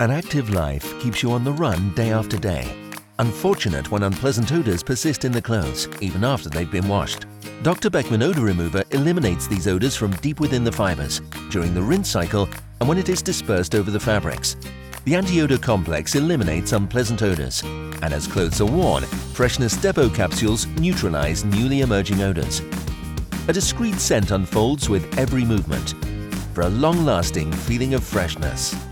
An active life keeps you on the run day after day. Unfortunate when unpleasant odors persist in the clothes, even after they've been washed. Dr. Beckman Odor Remover eliminates these odors from deep within the fibers, during the rinse cycle, and when it is dispersed over the fabrics. The anti-odor complex eliminates unpleasant odors, and as clothes are worn, Freshness Depot capsules neutralize newly emerging odors. A discreet scent unfolds with every movement, for a long-lasting feeling of freshness.